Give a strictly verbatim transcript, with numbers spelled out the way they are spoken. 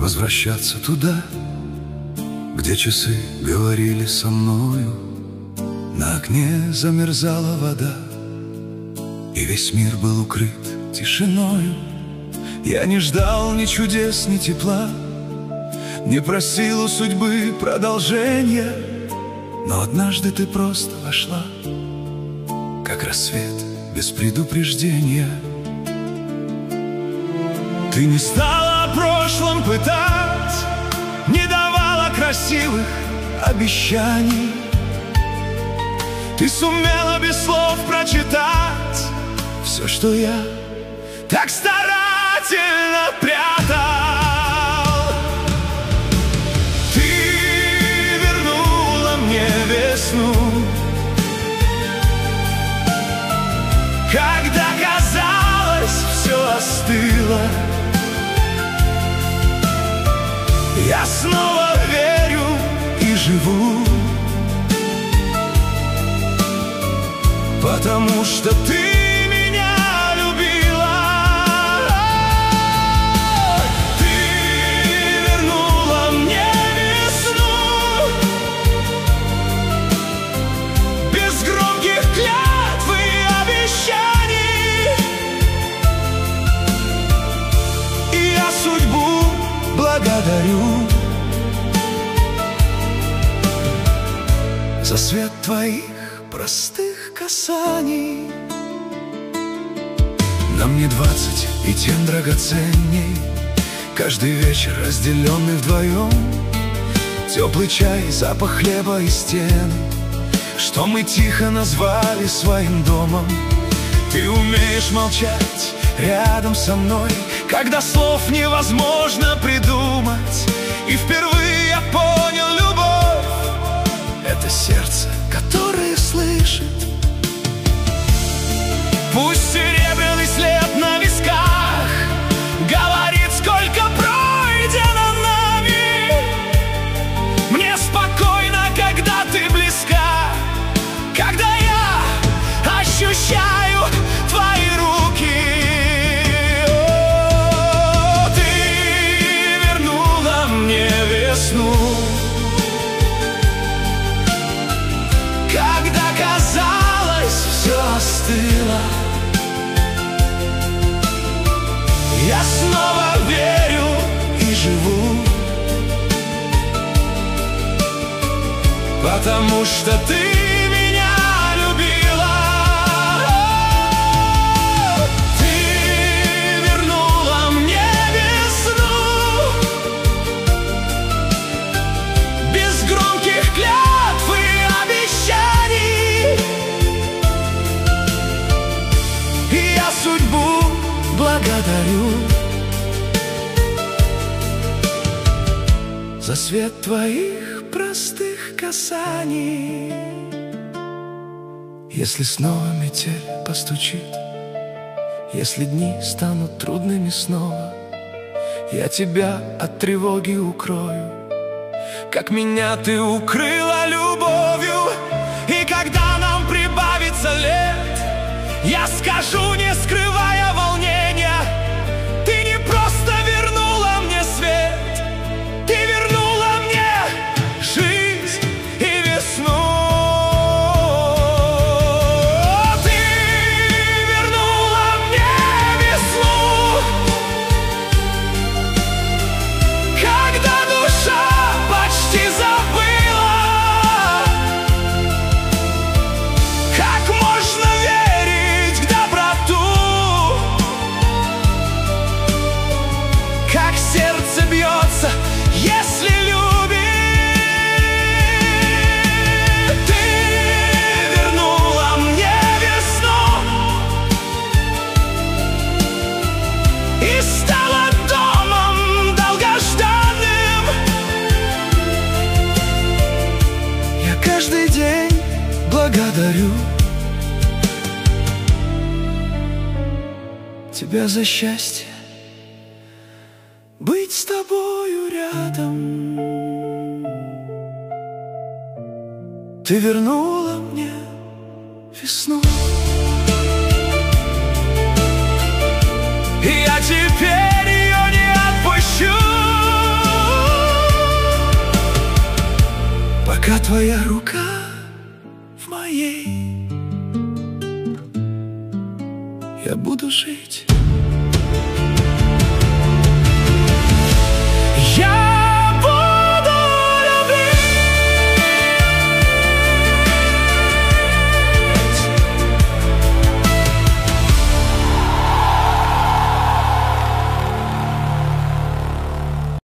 возвращаться туда, где часы говорили со мною. На окне замерзала вода, и весь мир был укрыт тишиною. Я не ждал ни чудес, ни тепла, не просил у судьбы продолжения, но однажды ты просто вошла, как рассвет без предупреждения. Ты не стала о прошлом пытать, не давала красивых обещаний. Ты сумела без слов прочитать все, что я так старательно прятал. Ты вернула мне весну, когда казалось, все остыло. Я снова верю и живу, потому что ты меня любила. Ты вернула мне весну, без громких клятв и обещаний. И я судьбу благодарю за свет твоих простых касаний. Нам не двадцать, и тем драгоценней каждый вечер, разделенный вдвоем. Теплый чай, запах хлеба и стен, что мы тихо назвали своим домом. Ты умеешь молчать рядом со мной, когда слов невозможно придумать. И впервые я понял, любовь — это сердце, которое слышит. Пусть серебряный след на висках говорит, сколько пройдено нами. Мне спокойно, когда ты близка, когда я ощущаю твои руки. О, ты вернула мне весну, когда казалось, все остыло. Я снова верю и живу, потому что ты меня любила. Ты вернула мне весну, без громких клятв и обещаний. И я судьбу благодарю за свет твоих простых касаний. Если снова метель постучит, если дни станут трудными снова, я тебя от тревоги укрою, как меня ты укрыла любовью. И когда нам прибавится лет, я скажу, не скрывая волнения: ты не просто вернула мне свет, ты вернула мне жизнь и весну. Ты вернула мне весну, когда душа почти забыла, как можно верить в доброту, как сердце бьется, если любит. Ты вернула мне весну и стала домом долгожданным. Я каждый день благодарю тебя за счастье быть с тобою рядом. Ты вернула мне весну, и я теперь ее не отпущу. пока твоя рука в моей, я буду жить.